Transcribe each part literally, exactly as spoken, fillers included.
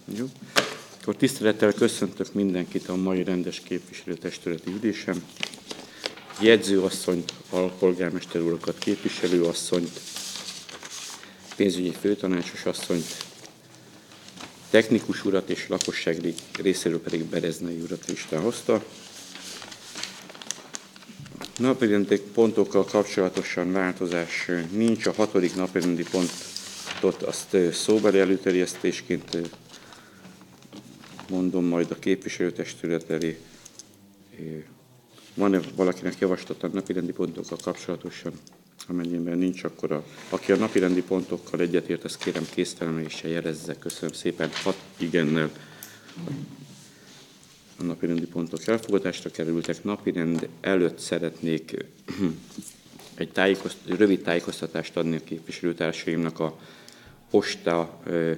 Jó. Akkor tisztelettel köszöntök mindenkit a mai rendes képviselőtestületi ülésen. Jegyzőasszonyt, alpolgármester urakat, képviselőasszonyt, pénzügyi főtanácsos asszonyt, technikus urat és lakosság részéről pedig Bereznei urat listán hozta. Napirendi pontokkal kapcsolatosan változás nincs. A hatodik napirendi pontot azt szóbeli előterjesztésként mondom majd a képviselőtestület elé. Van-e valakinek javaslata a napirendi pontokkal kapcsolatosan? Amennyiben nincs, akkor a, aki a napirendi pontokkal egyetért, azt kérem késztelemeléssel jelezze. Köszönöm szépen. Hat igennel a napirendi pontok elfogadásra kerültek. Napirend előtt szeretnék egy tájékozt, rövid tájékoztatást adni a képviselőtársaimnak a posta ö,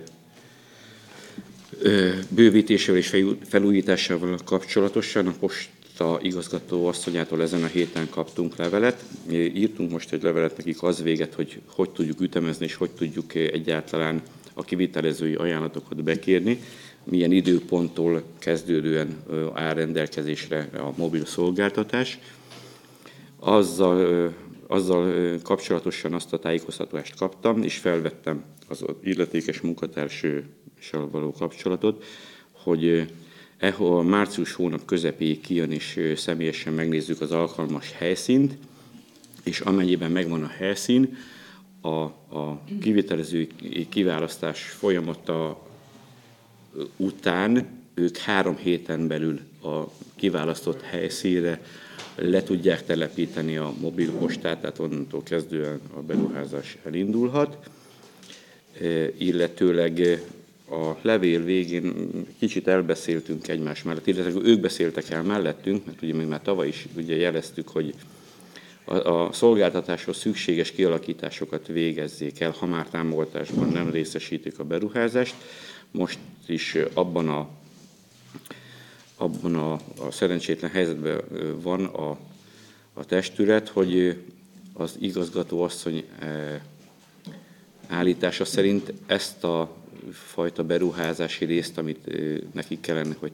ö, bővítésével és felújításával kapcsolatosan. A posta igazgató asszonyától ezen a héten kaptunk levelet. Írtunk most egy levelet nekik az véget, hogy hogy tudjuk ütemezni és hogy tudjuk egyáltalán a kivitelezői ajánlatokat bekérni, milyen időponttól kezdődően áll rendelkezésre a mobil szolgáltatás. Azzal, azzal kapcsolatosan azt a tájékoztatást kaptam, és felvettem az illetékes munkatársal való kapcsolatot, hogy a március hónap közepéig kijön, és személyesen megnézzük az alkalmas helyszínt, és amennyiben megvan a helyszín, a, a kivitelezői kiválasztás folyamata után ők három héten belül a kiválasztott helyszínre le tudják telepíteni a mobilpostát, tehát onnantól kezdően a beruházás elindulhat, illetőleg a levél végén kicsit elbeszéltünk egymás mellett, illetve ők beszéltek el mellettünk, mert ugye mi már tavaly is ugye jeleztük, hogy a, a szolgáltatáshoz szükséges kialakításokat végezzék el, ha már támogatásban nem részesítik a beruházást. Most is abban a, abban a, a szerencsétlen helyzetben van a, a testület, hogy az igazgató asszony állítása szerint ezt a fajta beruházási részt, amit nekik kellene, hogy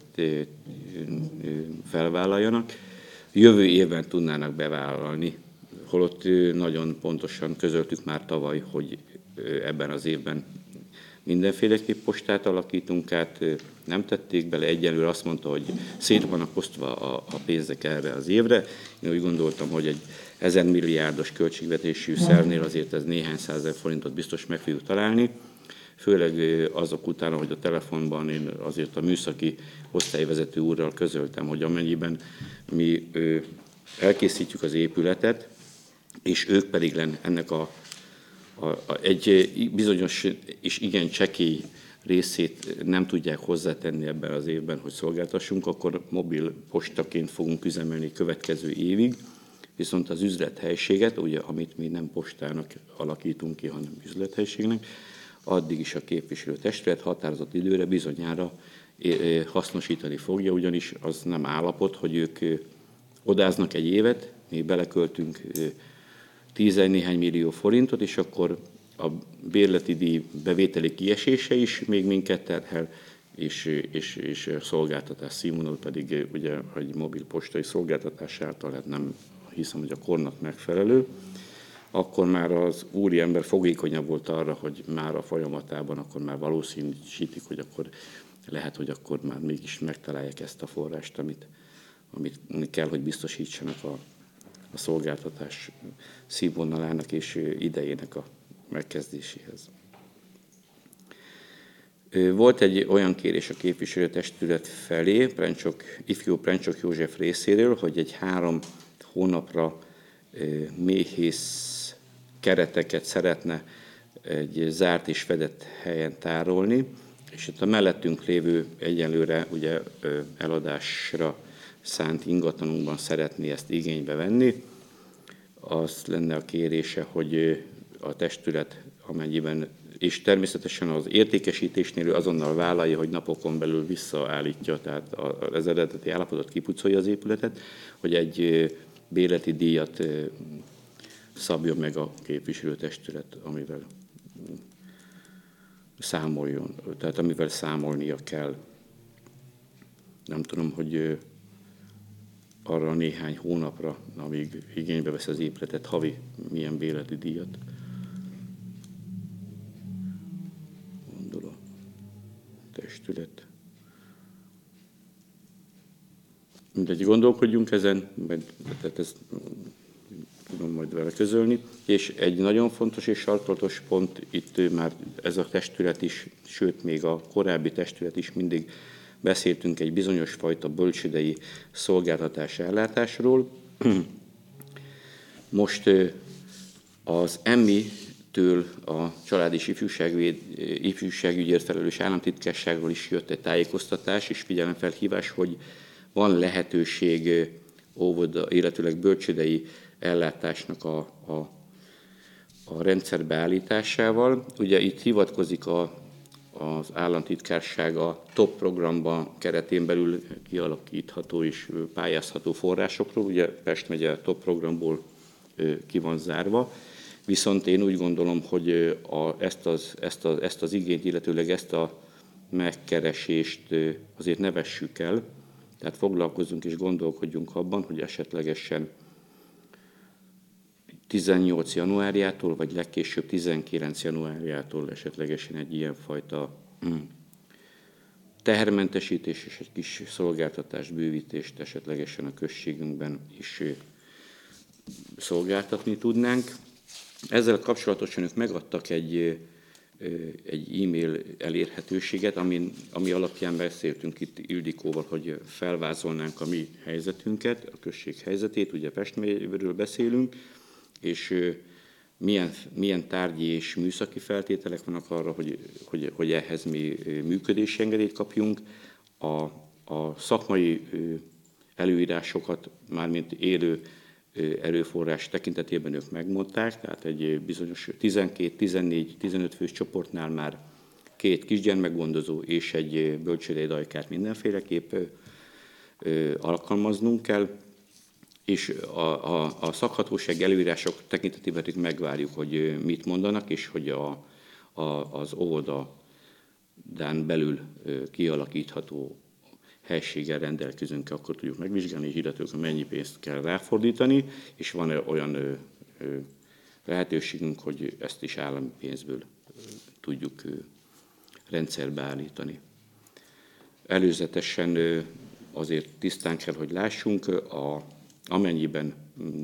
felvállaljanak, jövő évben tudnának bevállalni, holott nagyon pontosan közöltük már tavaly, hogy ebben az évben mindenféleképp postát alakítunk át, nem tették bele, egyelőre azt mondta, hogy szét vannak osztva a, a pénzek erre az évre. Én úgy gondoltam, hogy egy ezer milliárdos költségvetésű szervnél azért ez néhány százezer forintot biztos meg fogjuk találni, főleg azok után, hogy a telefonban én azért a műszaki osztályvezető úrral közöltem, hogy amennyiben mi elkészítjük az épületet, és ők pedig lenne ennek a A, a, egy bizonyos és igen csekély részét nem tudják hozzátenni ebben az évben, hogy szolgáltassunk, akkor mobil postaként fogunk üzemelni következő évig, viszont az üzlethelységet, ugye, amit mi nem postának alakítunk ki, hanem üzlethelységnek, addig is a képviselőtestület határozott időre bizonyára hasznosítani fogja, ugyanis az nem állapot, hogy ők odáznak egy évet, mi beleköltünk tíz-néhány millió forintot, és akkor a bérleti díj bevételi kiesése is még minket terhel, és, és, és a szolgáltatás színvonal pedig ugye egy mobil postai szolgáltatás által hát nem hiszem, hogy a kornak megfelelő. Akkor már az úriember fogékonyabb volt arra, hogy már a folyamatában akkor már valószínűsítik, hogy akkor lehet, hogy akkor már mégis megtalálják ezt a forrást, amit, amit kell, hogy biztosítsanak a a szolgáltatás színvonalának és idejének a megkezdéséhez. Volt egy olyan kérés a képviselőtestület felé, Prencsok, ifjú Prencsok József részéről, hogy egy három hónapra méhész kereteket szeretne egy zárt és fedett helyen tárolni, és itt a mellettünk lévő egyelőre ugye eladásra szánt ingatlanunkban szeretné ezt igénybe venni. Az lenne a kérése, hogy a testület amennyiben, és természetesen az értékesítésnél azonnal vállalja, hogy napokon belül visszaállítja, tehát az eredeti állapotot kipucolja az épületet, hogy egy bérleti díjat szabjon meg a képviselőtestület, amivel számoljon, tehát amivel számolnia kell. Nem tudom, hogy arra néhány hónapra, amíg igénybe vesz az épületet, havi milyen bérleti díjat gondol a testület. Mindegy, gondolkodjunk ezen, majd, tehát ezt tudom majd vele közölni. És egy nagyon fontos és sarkalatos pont, itt már ez a testület is, sőt még a korábbi testület is mindig beszéltünk egy bizonyos fajta bölcsődei szolgáltatás ellátásról. Most az em i től a Család és Ifjúságvéd, Ifjúságügyért felelős államtitkárságról is jött egy tájékoztatás és figyelemfelhívás, hogy van lehetőség óvoda, illetőleg bölcsődei ellátásnak a, a, a rendszerbe állításával. Ugye itt hivatkozik a, az államtitkárság a TOP programba keretén belül kialakítható és pályázható forrásokról. Ugye Pest megye a TOP programból ki van zárva. Viszont én úgy gondolom, hogy a, ezt, az, ezt, az, ezt az igényt, illetőleg ezt a megkeresést azért ne vessük el. Tehát foglalkozzunk és gondolkodjunk abban, hogy esetlegesen tizennyolc januárjától, vagy legkésőbb tizenkilenc januárjától esetlegesen egy ilyenfajta tehermentesítés és egy kis szolgáltatás bővítést esetlegesen a községünkben is szolgáltatni tudnánk. Ezzel kapcsolatosan ők megadtak egy, egy e-mail elérhetőséget, ami, ami alapján beszéltünk itt Ildikóval, hogy felvázolnánk a mi helyzetünket, a község helyzetét, ugye Pest megyéről beszélünk, és milyen, milyen tárgyi és műszaki feltételek vannak arra, hogy, hogy, hogy ehhez mi működési engedélyt kapjunk. A, a szakmai előírásokat, mármint élő erőforrás tekintetében ők megmondták, tehát egy bizonyos tizenkét, tizennégy, tizenöt fős csoportnál már két kisgyermekgondozó és egy bölcsődei dajkárt mindenféleképp alkalmaznunk kell, és a, a, a szakhatóság előírások tekintetében megvárjuk, hogy mit mondanak, és hogy a, a, az óvodán belül kialakítható helységgel rendelkezünk, akkor tudjuk megvizsgálni, és illetőleg mennyi pénzt kell ráfordítani, és van olyan ö, ö, lehetőségünk, hogy ezt is állami pénzből ö, tudjuk ö, rendszerbe állítani. Előzetesen ö, azért tisztán kell, hogy lássunk, a, amennyiben m,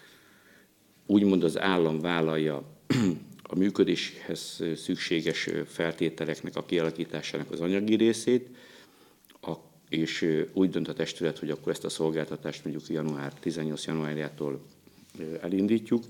úgymond az állam vállalja a működéshez szükséges feltételeknek a kialakításának az anyagi részét, a és úgy dönt a testület, hogy akkor ezt a szolgáltatást mondjuk január tizennyolc januárjától elindítjuk.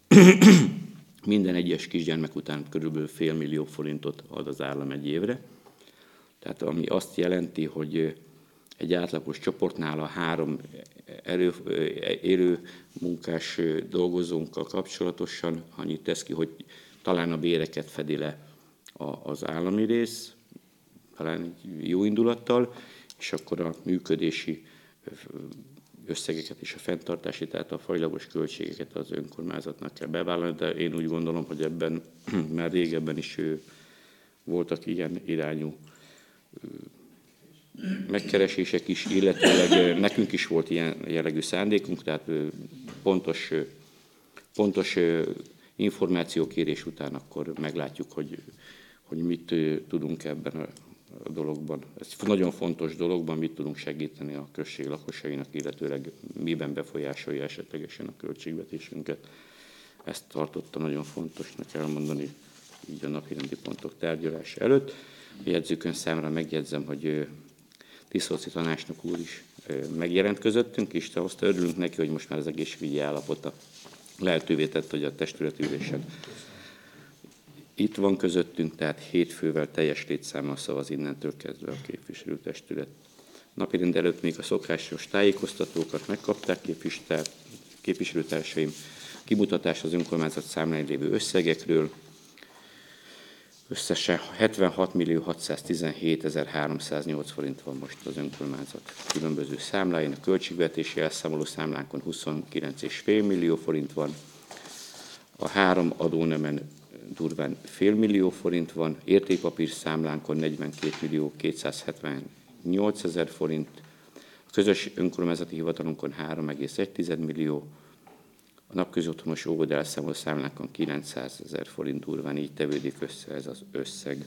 Minden egyes kisgyermek után körülbelül fél millió forintot ad az állam egy évre. Tehát ami azt jelenti, hogy egy átlagos csoportnál a három erő, élő munkás dolgozónkkal kapcsolatosan annyit tesz ki, hogy talán a béreket fedi le az állami rész, talán egy jó indulattal, és akkor a működési összegeket és a fenntartási, tehát a fajlagos költségeket az önkormányzatnak kell bevállalni, de én úgy gondolom, hogy ebben már régebben is voltak ilyen irányú megkeresések is, illetőleg nekünk is volt ilyen jellegű szándékunk, tehát pontos, pontos információkérés után akkor meglátjuk, hogy, hogy mit tudunk ebben a a dologban. Ez nagyon fontos dologban mit tudunk segíteni a község lakosainak, illetőleg miben befolyásolja esetlegesen a költségvetésünket. Ezt tartotta nagyon fontosnak elmondani így a napirendi pontok tárgyalása előtt. A jegyzőkönyv számra megjegyzem, hogy Tiszolci tanácsnok úr is megjelent közöttünk, és azt örülünk neki, hogy most már az egészségügyi állapota lehetővé tett, hogy a testületi ülésen itt van közöttünk, tehát hétfővel teljes létszámmal szavaz innentől kezdve a képviselőtestület. Napirend előtt még a szokásos tájékoztatókat megkapták képviselőtársaim, kimutatás az önkormányzat számláin lévő összegekről. Összesen hetvenhat millió hatszáztizenhétezer-háromszáznyolc forint van most az önkormányzat különböző számláin, a költségvetési elszámoló számlánkon huszonkilenc egész öt millió forint van, a három adónemen durván fél millió forint van, értékpapír számlánkon negyvenkét millió kétszázhetvennyolc ezer forint, a közös önkormányzati hivatalunkon három egész egy millió, a napközi otthonos óvoda elszámoló számlánkon kilencszáz ezer forint durván, így tevődik össze ez az összeg.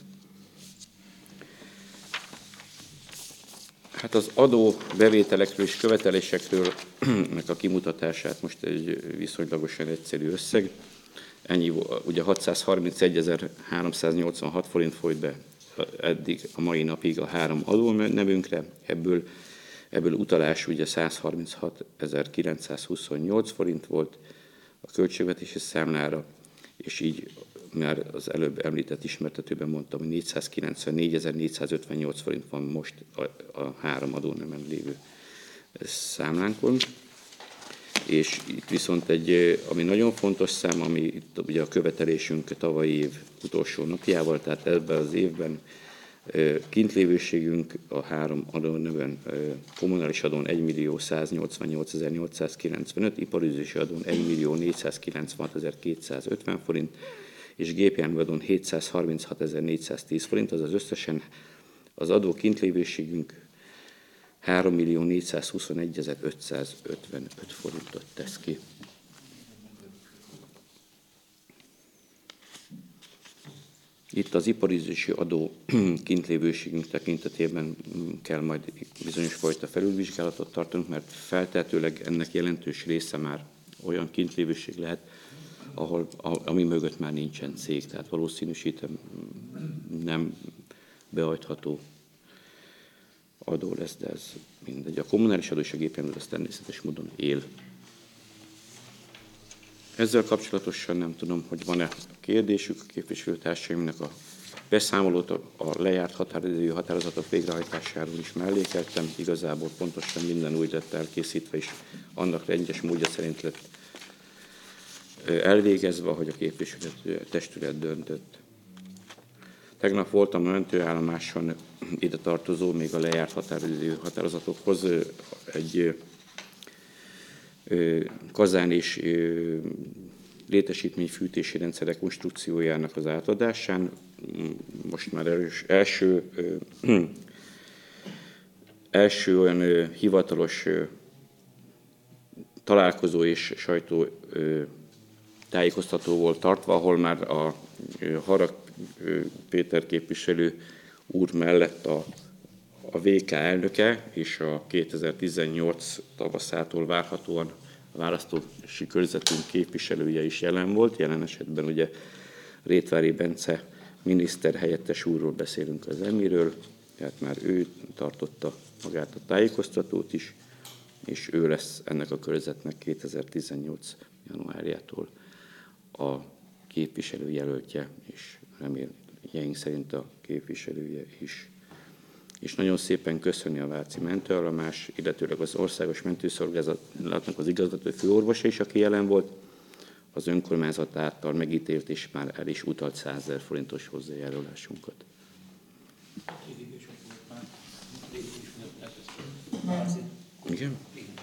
Hát az adó bevételekről és követelésekről nek a kimutatását most egy viszonylagosan egyszerű összeg. Ennyi, ugye hatszázharmincegy-ezer-háromszáznyolcvanhat forint folyt be eddig a mai napig a három adónevünkre, ebből, ebből utalás ugye százharminchat-ezer-kilencszázhuszonnyolc forint volt a költségvetési számlára, és így már az előbb említett ismertetőben mondtam, hogy négyszázkilencvennégy-ezer-négyszázötvennyolc forint van most a, a három adónemen lévő számlánkon. És itt viszont egy, ami nagyon fontos szám, ami itt ugye a követelésünk tavalyi év utolsó napjával, tehát ebben az évben kintlévőségünk a három adóneven kommunális adón egymillió száznyolcvannyolcezer-nyolcszázkilencvenöt, iparüzési adón egymillió négyszázkilencvenhatezer-kétszázötven forint, és gépjárműadón hétszázharminchatezer-négyszáztíz forint, azaz összesen az adó kintlévőségünk hárommillió négyszázhuszonegyezer-ötszázötvenöt forintot tesz ki. Itt az iparüzési adó kintlévőségünk tekintetében kell majd bizonyos fajta felülvizsgálatot tartanunk, mert feltehetőleg ennek jelentős része már olyan kintlévőség lehet, ahol, ami mögött már nincsen cég, tehát valószínűsítem nem behajtható adó lesz, de ez mindegy. A kommunális adó és a gépjármű az természetes módon él. Ezzel kapcsolatosan nem tudom, hogy van-e kérdésük a képviselőtársaimnak a beszámolót a lejárt határidői határozatok végrehajtásáról is mellékeltem. Igazából pontosan minden úgy lett elkészítve, és annak rendes módja szerint lett elvégezve, hogy a képviselő testület döntött. Tegnap voltam a mentőállomáson, ide tartozó, még a lejárt határidő határozatokhoz egy kazán és létesítményfűtési rendszerek konstrukciójának az átadásán. Most már erős, első, első olyan hivatalos találkozó és sajtó tájékoztató volt tartva, ahol már a Harag Péter képviselő úr mellett a, a vé ká elnöke és a kétezer-tizennyolc tavaszától várhatóan a választási körzetünk képviselője is jelen volt. Jelen esetben ugye Rétvári Bence miniszter helyettes úrról beszélünk az emiről, tehát már ő tartotta magát a tájékoztatót is, és ő lesz ennek a körzetnek kétezer-tizennyolc januárjától a képviselőjelöltje, és reményeink szerint a képviselője is. És nagyon szépen köszöni a Váci mentőállomás, illetőleg az Országos Mentőszolgálatnak az igazgató főorvosa is, aki jelen volt, az önkormányzat által megítélt és már el is utalt százezer forintos hozzájárulásunkat. Igen?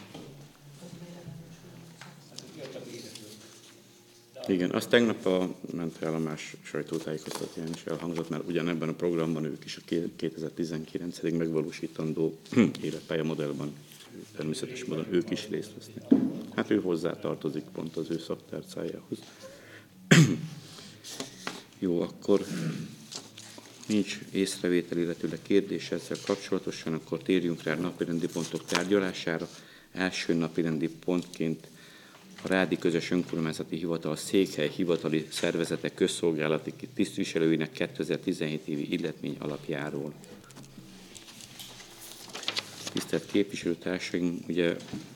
Igen, azt tegnap a mentőállomás sajtótájékoztatóján is elhangzott, mert ugyanebben a programban ők is a kétezer-tizenkilencig megvalósítandó életpályamodellban természetes módon ők is részt vesznek. Hát ő hozzá tartozik pont az ő szaktárcájához. Jó, akkor nincs észrevétel, illetőleg kérdés ezzel kapcsolatosan, akkor térjünk rá napirendi pontok tárgyalására. Első napirendi pontként a Rádi Közös Önkormányzati Hivatal székhely hivatali szervezetek közszolgálati tisztviselőinek kétezer-tizenhét évi illetmény alapjáról. Tisztelt képviselőtársaim, ugye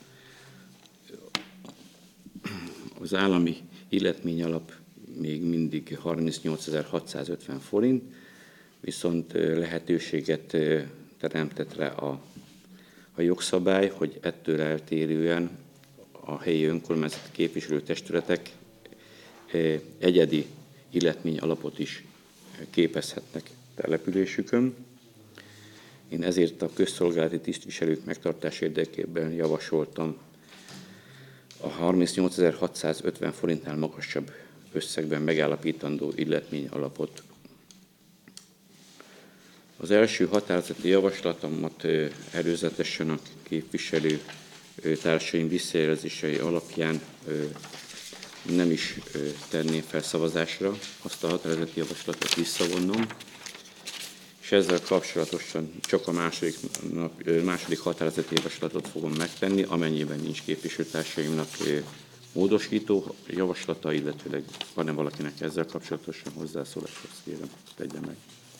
az állami illetmény alap még mindig harmincnyolcezer-hatszázötven forint, viszont lehetőséget teremtett rá a, a jogszabály, hogy ettől eltérően a helyi önkormányzati képviselőtestületek egyedi illetmény alapot is képezhetnek településükön. Én ezért a közszolgálati tisztviselők megtartása érdekében javasoltam a harmincnyolcezer-hatszázötven forintnál magasabb összegben megállapítandó illetmény alapot. Az első határozati javaslatomat előzetesen a képviselő társaim visszajelzései alapján nem is tenném fel szavazásra, azt a határozati javaslatot visszavonnom, és ezzel kapcsolatosan csak a második, nap, második határozati javaslatot fogom megtenni, amennyiben nincs képviselőtársaimnak módosító javaslata, illetőleg van-e valakinek ezzel kapcsolatosan hozzászóláshoz, kérem, tegye meg.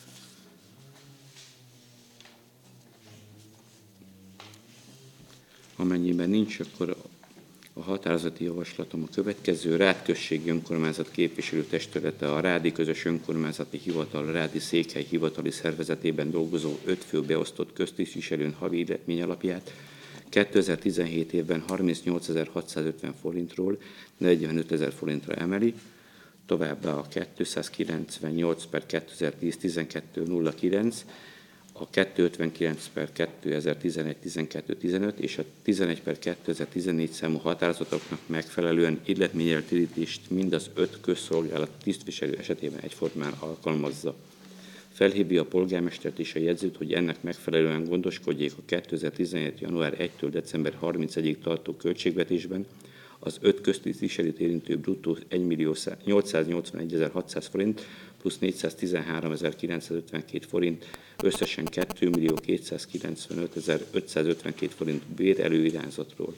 Amennyiben nincs, akkor a határozati javaslatom a következő: Rád községi önkormányzat képviselőtestülete a Rádi Közös Önkormányzati Hivatal Rádi Székhely hivatali szervezetében dolgozó öt fő beosztott köztisztviselőn havi illetmény alapját kétezer-tizenhét évben harmincnyolcezer-hatszázötven forintról negyvenötezer forintra emeli, továbbá a kétszázkilencvennyolc per kétezer-tíz tizenkettő nulla kilenc, a kétszázötvenkilenc per kétezer-tizenegy tizenkettő tizenöt és a tizenegy per kétezer-tizennégy számú határozatoknak megfelelően illetményeltérítést mind az öt közszolgálat tisztviselő esetében egyformán alkalmazza. Felhívja a polgármestert és a jegyzőt, hogy ennek megfelelően gondoskodjék a kétezer-tizenhét. január elsejétől december harmincadikáig tartó költségvetésben az öt köztisztviselőt érintő bruttó egymillió nyolcszáznyolcvanegyezer-hatszáz forint plusz négyszáztizenháromezer-kilencszázötvenkét forint, összesen kétmillió kétszázkilencvenötezer-ötszázötvenkét forint bér előirányzatról.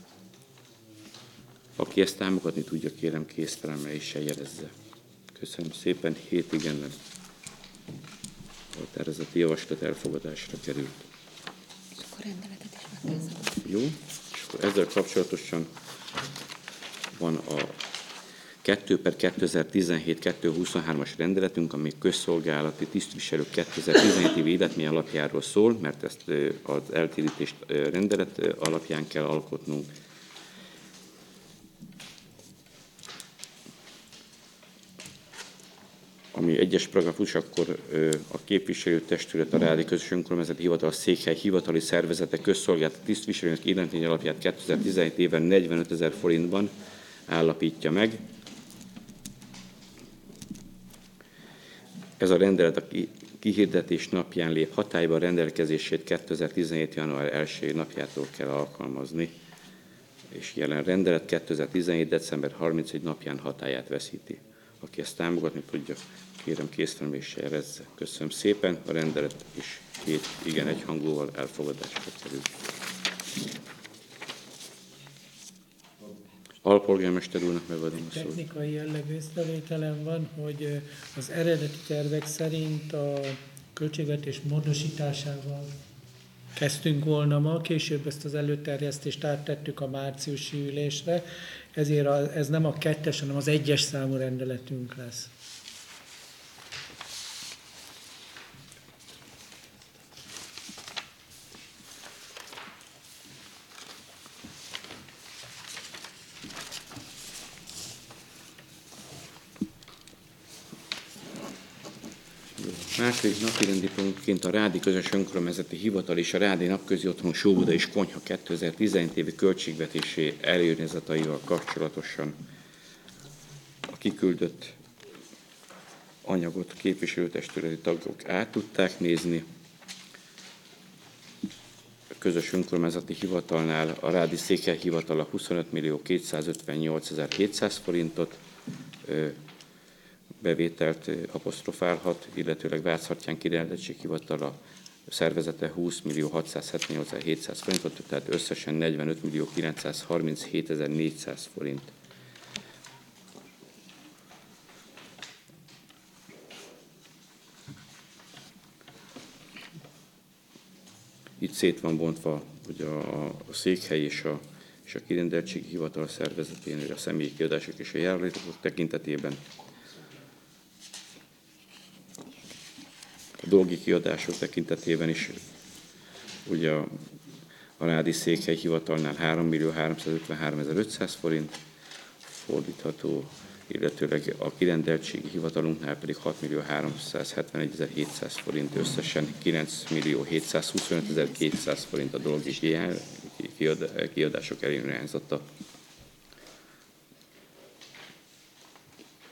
Aki ezt támogatni tudja, kérem kézfelemeléssel jelezze. Köszönöm szépen, hét igennel határozati javaslat elfogadásra került. És akkor rendeletet is meg kell szavazni. Jó, és akkor ezzel kapcsolatosan van a kettő per kétezer-tizenhét kétszázhuszonhármas rendeletünk, ami közszolgálati tisztviselők kétezer-tizenhét évi életmény alapjáról szól, mert ezt az eltérítést rendelet alapján kell alkotnunk. Ami egyes paragrafus, akkor a képviselőtestület, a Rádi Közös Önkormányzati Hivatal, a Székhely hivatali szervezete közszolgálati tisztviselőnek életmény alapját kétezer-tizenhét évben negyvenötezer forintban állapítja meg. Ez a rendelet a kihirdetés napján lép hatályba, a rendelkezését kétezer-tizenhét. január elsejei napjától kell alkalmazni, és jelen rendelet kétezer-tizenhét. december harmincadikai napján hatályát veszíti. Aki ezt támogatni tudja, kérem kézfelemeléssel jelezze. Köszönöm szépen, a rendelet is két igen egyhangúval elfogadásra kerül. Alpolgármester úrnak megadom a szót. Technikai jellegű észrevételem van, hogy az eredeti tervek szerint a költségvetés módosításával kezdtünk volna ma, később ezt az előterjesztést áttettük a márciusi ülésre, ezért a, ez nem a kettes, hanem az egyes számú rendeletünk lesz. Második napirendi pontként a Rádi Közös Önkormányzati Hivatal és a Rádi Napközi Otthon Sóbuda és Konyha kétezer-tizenhét évi költségvetési előirányzataival kapcsolatosan a kiküldött anyagot képviselőtestületi tagok át tudták nézni. A Közös Önkormányzati Hivatalnál a Rádi Székhely Hivatala huszonöt millió kétszázötvennyolcezer-hétszáz forintot bevételt apostrofálhat, illetőleg Váchartyán Kirendeltség Hivatala szervezete húsz millió hatszázhetvennyolcezer-hétszáz forintot, tehát összesen negyvenöt millió kilencszázharminchétezer-négyszáz forint. Itt szét van bontva, hogy a, a székhely és a, és a kirendeltségi hivatal szervezeténél a személyi kiadások és a járulékok tekintetében a dolgi kiadások tekintetében is ugye a, a Rádi Székhely Hivatalnál három millió háromszázötvenháromezer-ötszáz forint fordítható, illetőleg a kirendeltségi hivatalunknál pedig hat millió háromszázhetvenegyezer-hétszáz forint, összesen kilenc millió hétszázhuszonötezer-kétszáz forint a dolgi kiadások előirányzata.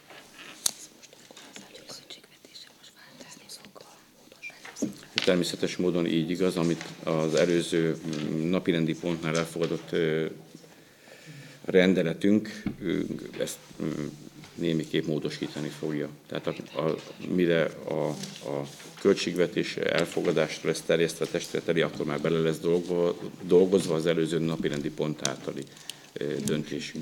természetes módon így igaz, amit az előző napirendi pontnál elfogadott rendeletünk, ezt némiképp módosítani fogja. Tehát a, a, mire a, a költségvetés elfogadásra lesz terjesztve testület elé, akkor már bele lesz dolgozva, dolgozva az előző napirendi pont általi döntésünk.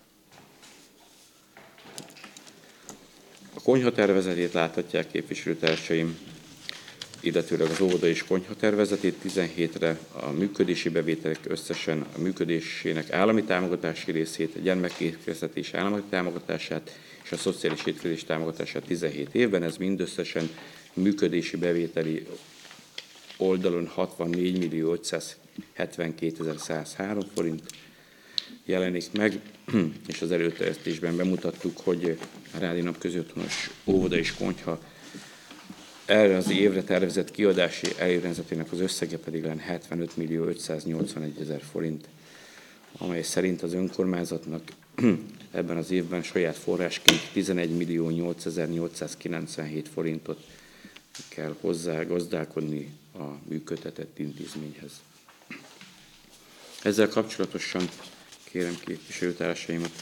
A konyha tervezetét láthatják, képviselőtársaim, illetőleg az óvoda és konyha tervezetét tizenhétre, a működési bevételek összesen a működésének állami támogatási részét, a gyermekétkeztetés állami támogatását és a szociális étkezés támogatását tizenhét évben, ez mindösszesen működési bevételi oldalon hatvannégy millió ötszázhetvenkétezer-százhárom forint jelenik meg, és az előterjesztésben bemutattuk, hogy a Rádi Nap közötthonós óvoda és konyha erre az évre tervezett kiadási előrendezetének az összege pedig lenne hetvenöt millió ötszáznyolcvanegy forint, amely szerint az önkormányzatnak ebben az évben saját forrásként tizenegy millió nyolcezer-nyolcszázkilencvenhét forintot kell hozzá gazdálkodni a működtetett intézményhez. Ezzel kapcsolatosan kérem képviselőtársaimat,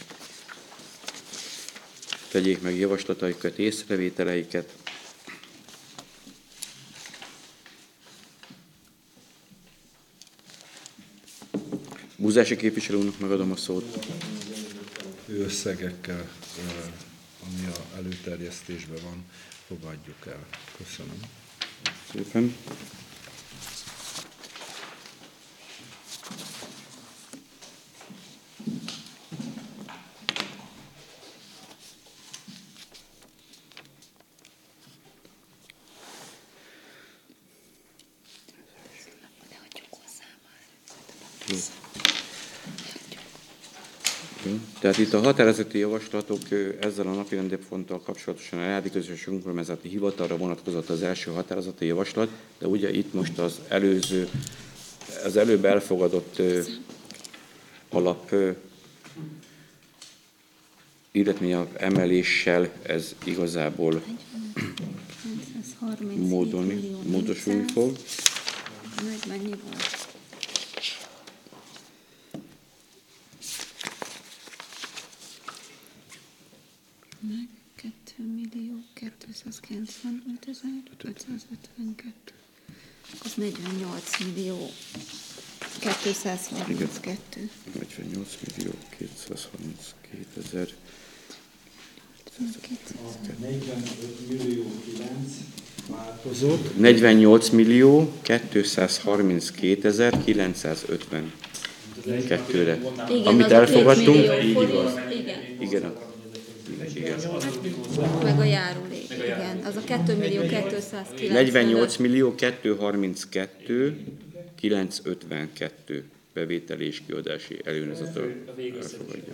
tegyék meg javaslataikat, észrevételeiket. Búzási képviselő úrnak megadom a szót. Összegekkel, ami a előterjesztésben van, fogadjuk el. Köszönöm. Szépen. Tehát itt a határozati javaslatok ezzel a napirendi ponttal kapcsolatosan a Rádi Közös Önkormányzati Hivatalra vonatkozott az első határozati javaslat, de ugye itt most az előző, az előbb elfogadott alap illetve emeléssel ez igazából módolni, módosulni fog. Meg mennyi volt? Meg kettő millió kétszázkilencvenötezer ötszázötvenkettő. Az negyvennyolc millió kétszázharminckettő. negyvennyolc millió kétszázharminckétezer. negyvenöt millió kilenc változott. negyvennyolc millió kétszázharminckétezer-kilencszázötvenkettőre. Amit elfogadtunk. Így igaz. Igen. Igen. Igen. Meg a járulék, igen. Az a két millió kétszázkilencvenöt. negyvennyolc millió kétszázharminckettő kilencszázötvenkettő bevételi és kiadási előnyezetől elfogadja.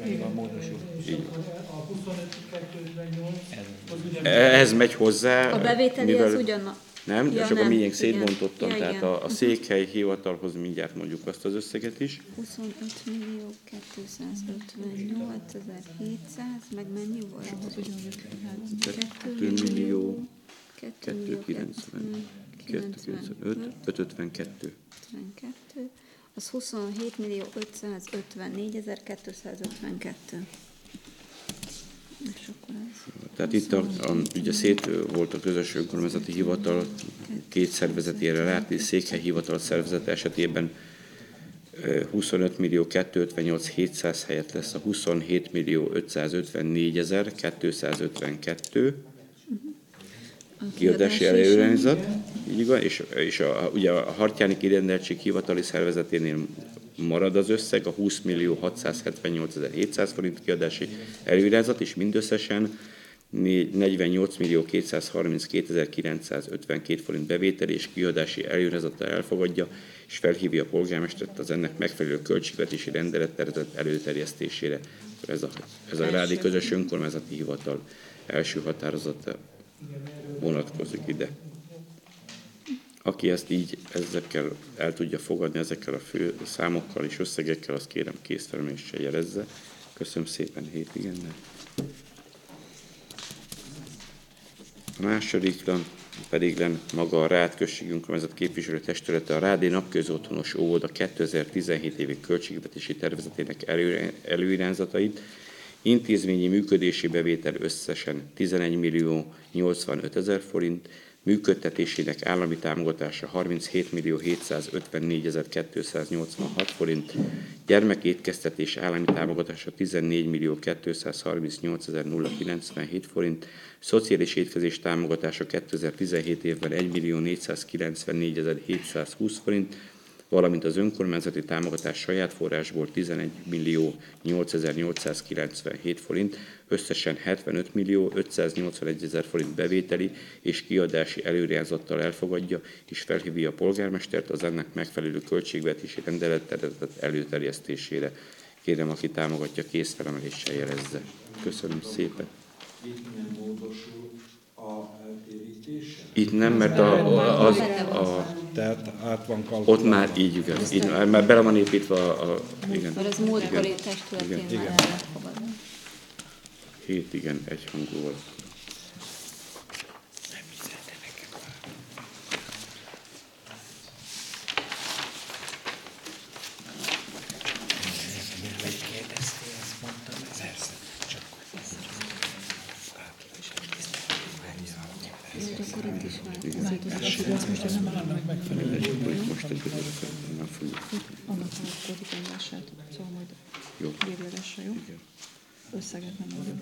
Ehhez megy hozzá. A bevételi mivel, az ugyan... Nem, ja, csak nem. a miénk szétbontottam, ja, tehát a, a székhely hivatalhoz mindjárt mondjuk azt az összeget is. huszonöt millió kétszázötvennyolcezer-hétszáz, meg mennyi volt? kettő millió kétszázkilencvenöt ötszázötvenkettő. Az huszonhét millió ötszázötvennégyezer-kétszázötvenkettő. És akkor ez... Tehát itt a, a, ugye szét volt a közös önkormányzati hivatal két szervezetére rá, székhely hivatal szervezet esetében huszonöt millió kétszázötvennyolc-hétszáz helyett lesz a huszonhét millió ötszázötvennégyezer-kétszázötvenkettő kiadási előirányzat, így van, és, és a, ugye a Hartyáni Kirendeltség hivatali szervezeténél marad az összeg, a húsz millió hatszázhetvennyolcezer-hétszáz forint kiadási előirányzat, és mindösszesen negyvennyolc millió kétszázharminckétezer-kilencszázötvenkét forint bevételi és kiadási előirányzattal elfogadja, és felhívja a polgármestert az ennek megfelelő költségvetési rendelettervezet előterjesztésére. Ez a, ez a Rádi Közös Önkormányzati Hivatal első határozata vonatkozik ide. Aki ezt így ezekkel el tudja fogadni, ezekkel a fő számokkal és összegekkel, azt kérem készfelmeléssel jelezze. Köszönöm szépen, hét igennel. A másodikra pedig len maga a Rád községi önkormányzat képviselőtestülete a Rádi napközotthonos óvoda kétezer-tizenhét évi költségvetési tervezetének elő, előirányzatait, intézményi működési bevétel összesen tizenegy millió nyolcvanöt ezer forint, működtetésének állami támogatása harminchét millió hétszázötvennégy ezer kétszáznyolcvanhat forint, gyermekétkeztetés állami támogatása tizennégy millió kétszázharmincnyolc ezer kilencvenhét forint, szociális étkezés támogatása kétezer-tizenhét évben egy millió négyszázkilencvennégy ezer hétszázhúsz forint, valamint az önkormányzati támogatás saját forrásból tizenegy millió nyolcezer-nyolcszázkilencvenhét forint, összesen hetvenöt millió ötszáznyolcvanegy ezer forint bevételi és kiadási előirányzattal elfogadja, és felhívja a polgármestert az ennek megfelelő költségvetési rendelettervezet előterjesztésére. Kérem, aki támogatja, kézfelemeléssel jelezze. Köszönöm szépen. Itt nem módosul a eltérítése? Itt nem, mert a, az, a, Tehát át van kalkulálva. ott már így igaz, így, már bele van építve a... a igen, Mert az múltkori igen, testületén igen, már el lett fogadva. hét igen, egyhangú volt. Most egy nem fogjuk. Annak a kodikondását, szóval majd Jó. véglegesre, jó? Igen. Összeget nem mondjuk.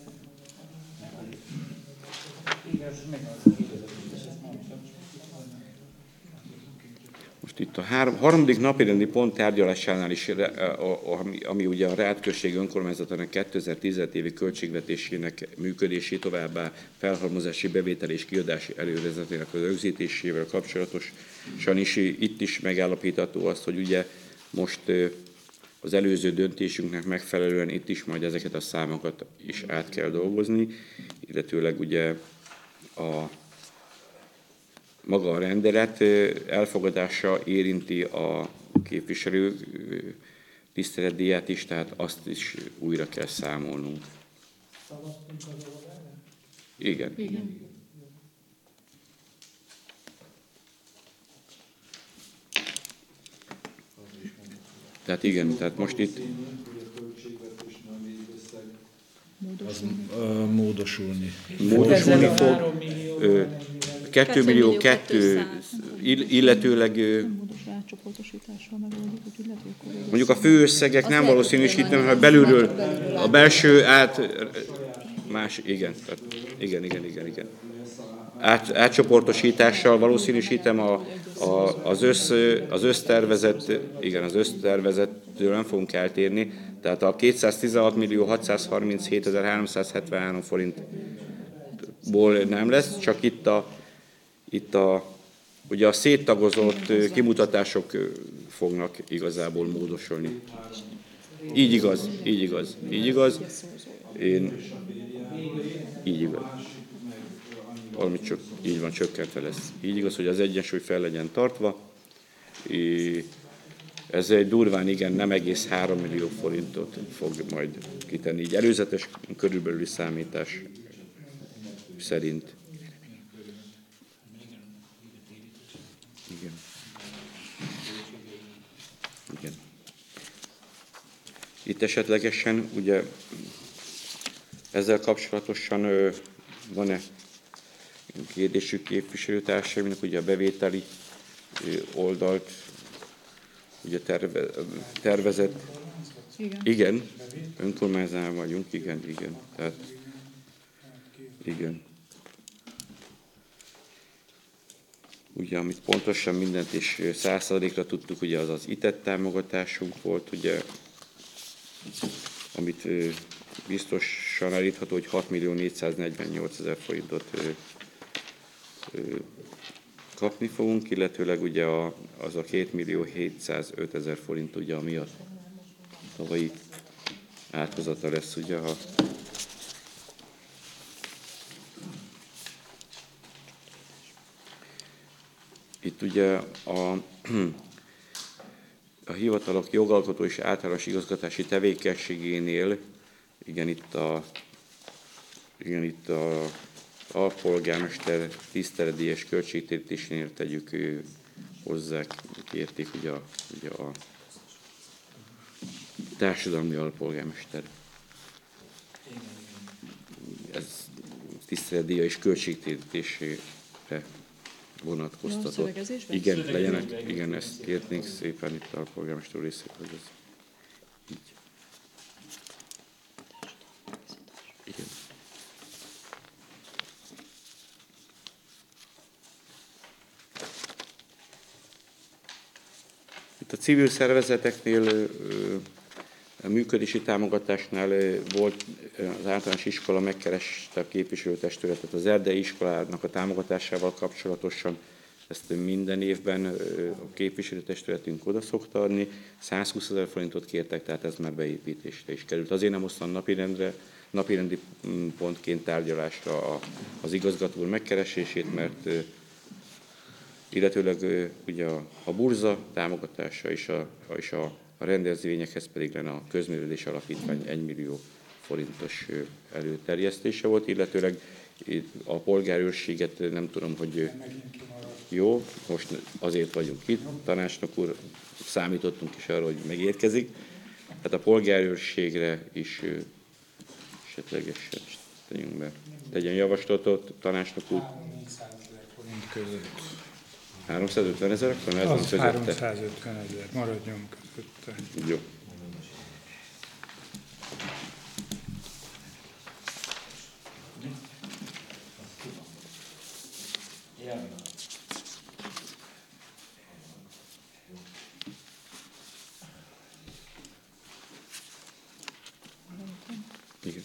Most itt a három, harmadik napirendi pont tárgyalásánál is, ami, ami ugye a Rád község önkormányzatának kétezer-tizenhét évi költségvetésének működésé, továbbá felhalmozási bevétel és kiadási előrezetének az rögzítésével kapcsolatosan is itt is megállapítható azt, hogy ugye most az előző döntésünknek megfelelően itt is majd ezeket a számokat is át kell dolgozni, illetőleg ugye a maga a rendelet elfogadása érinti a képviselő tiszteletdíját is, tehát azt is újra kell számolnunk. Igen. Igen. Tehát igen, tehát most itt Az ö, módosulni. módosulni Ez a fog. három millió Ö, van ennyi. kettő millió kettő, kétszáz. illetőleg ö, Módos átcsoportosítással megoldjuk, úgyhogy lehet, hogy akkor végül mondjuk a főösszegek Azt nem lehet, valószínűsítem, hogy hogy belülről a belső át... Más, igen, tehát, igen, igen, igen, igen. Át, átcsoportosítással valószínűsítem a, a, az, össz, az össztervezet, igen, az össztervezettől nem fogunk eltérni, tehát a kétszáztizenhat millió hatszázharminchét ezer háromszázhetvenhárom forintból nem lesz, csak itt a, itt a ugye a széttagozott kimutatások fognak igazából módosulni. Így igaz, így igaz, így igaz. Én így igaz. Valami csak így van, csökkentve lesz. Így igaz, hogy az egyensúly fel legyen tartva. Ez egy durván igen, nem egész három millió forintot fog majd kitenni. Így előzetes körülbelüli számítás szerint. Igen. Igen. Itt esetlegesen ugye ezzel kapcsolatosan van-e kérdésük képviselőtársaimnak, ugye a bevételi oldalt ugye terve, tervezett. Igen. Igen, önkormányzatban vagyunk, igen, igen. Tehát, igen. Ugye, amit pontosan mindent is száz százalékra tudtuk, ugye az az i té e té támogatásunk volt, ugye, amit biztosan állítható, hogy hat millió négyszáznegyvennyolc ezer forintot kapni fogunk, illetőleg ugye a, az a két millió hétszázöt ezer forint, ugye, ami a tavalyi áthozata lesz, ugye, ha itt ugye a, a hivatalok jogalkotó és általános igazgatási tevékenységénél, igen, itt a, igen, itt a alpolgármester tiszteletdíjas költségtérítésénél tegyük ő, hozzá, kérték ugye a, ugye a társadalmi alpolgármester. Ez tiszteletdíja és költségtérítésére vonatkoztatott. Ja, szövegezésben? Igen, legyenek, igen, ezt kértnénk szépen itt a polgármester részéről, hogy ez így. Igen. Itt a civil szervezeteknél, a működési támogatásnál volt az általános iskola megkereste a képviselőtestületet az erdei iskolának a támogatásával kapcsolatosan. Ezt minden évben a képviselőtestületünk oda szokta adni. százhúszezer forintot kértek, tehát ez már beépítésre is került. Azért nem hoztam napirendre, napirendi pontként tárgyalásra az igazgató úr megkeresését, mert illetőleg ugye a, a burza támogatása és a, és a, a rendezvényekhez pedig lenne a közművelés alapítvány egy millió forintos előterjesztése volt, illetőleg a polgárőrséget nem tudom, hogy jó, most azért vagyunk itt, tanácsnok úr, számítottunk is arra, hogy megérkezik, tehát a polgárőrségre is esetlegesen tegyünk be. Tegyen javaslatot, tanácsnok úr. háromszázötven ezer, akkor ez van közötte. háromszázötven ezer, maradjon közötte. Jó. Igen.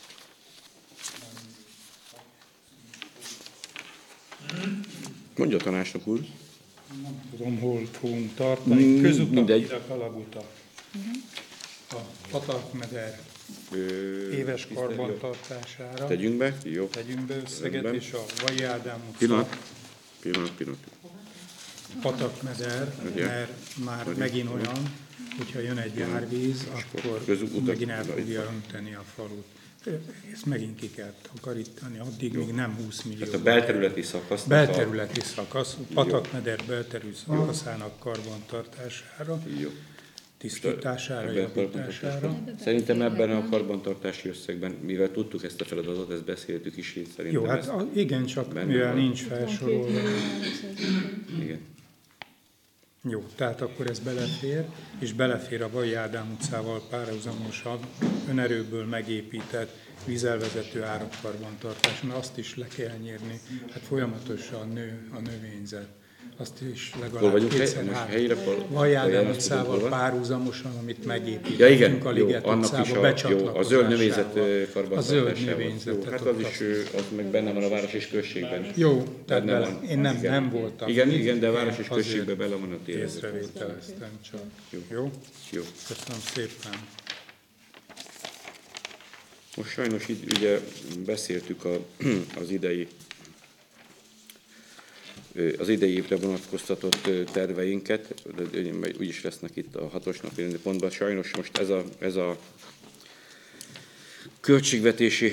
Mondja a tanácsnok úr. Nem tudom, hol fogunk tartani. Közutak, mindegy. ide Kalagúta. A Patakmeder éves karbantartására Tegyünk be, jó. tegyünk be összeget, Rendben. és a Vajj Ádám utca Pillanat, pillanat, pillanat. Patakmeder, Ugye? mert már Ugye? megint olyan, hogyha jön egy árvíz, akkor közutak- megint el Na, itt fogja önteni a falut. Ezt megint ki kell takarítani, addig még nem húsz millió. Tehát a belterületi szakasznak Belterületi szakasz, Patakmeder belterületi szakaszának karbantartására, Jó. tisztítására, Ebben a javítására. karbantartásban. Szerintem ebben a karbantartási összegben, mivel tudtuk ezt a feladatot, ezt beszéltük is, így szerintem Jó, hát ezt, a- igen, csak benne mivel van. nincs felsorolva. igen. Jó, tehát akkor ez belefér, és belefér a Vajj Ádám utcával párhuzamosan önerőből megépített vízelvezető árakkarbantartás, mert azt is le kell nyírni. Hát folyamatosan nő a növényzet. Azt is Hol legalább vagyunk? Hely, kétszer most három. helyre fal? Vajj Ádám Vagy utcával elmondtuk, hol van? párhuzamosan, amit megépítettünk Ja igen, a jó, Liget annak is utcába a, jó, a zöld növészet becsatlakozásával. A zöld karbantartásával. Jó, növényzetet hát ott az is, ő, az meg benne van a város és községben. Jó, tehát Benne bele, van. én nem, Igen. nem voltam. Igen, itt, igen, de a város én és azért községben bele van a térezet. észrevételeztem csak. Jó. Jó? Jó. Köszönöm szépen. Most sajnos itt ugye beszéltük a, az idei az idei évre vonatkoztatott terveinket, úgyis lesznek itt a hatos napi rendi pontban. Sajnos most ez a, ez a költségvetési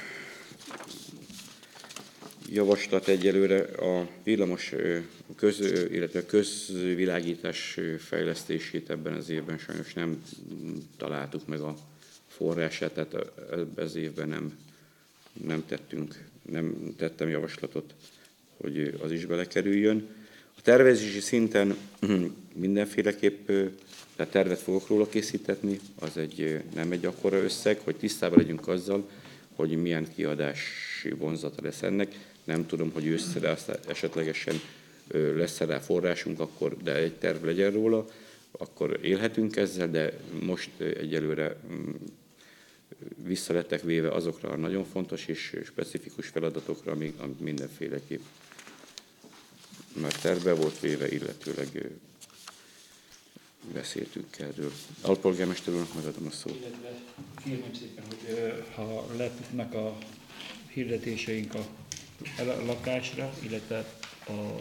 javaslat egyelőre a villamos köz, illetve közvilágítás fejlesztését ebben az évben sajnos nem találtuk meg a forrását, tehát ebben az évben nem, nem tettünk, nem tettem javaslatot, hogy az is belekerüljön. A tervezési szinten mindenféleképp, tehát tervet fogok róla készítetni, az egy, nem egy akkora összeg, hogy tisztában legyünk azzal, hogy milyen kiadási vonzata lesz ennek. Nem tudom, hogy ősszel esetlegesen lesz rá forrásunk, akkor, de egy terv legyen róla, akkor élhetünk ezzel, de most egyelőre vissza lettek véve azokra a nagyon fontos és specifikus feladatokra, amik mindenféleképp már terve volt véve, illetőleg beszéltünk erről. Alpolgármester úrnak megadom a szót. Illetve kérném szépen, hogy ha letudnak a hirdetéseink a lakásra, illetve a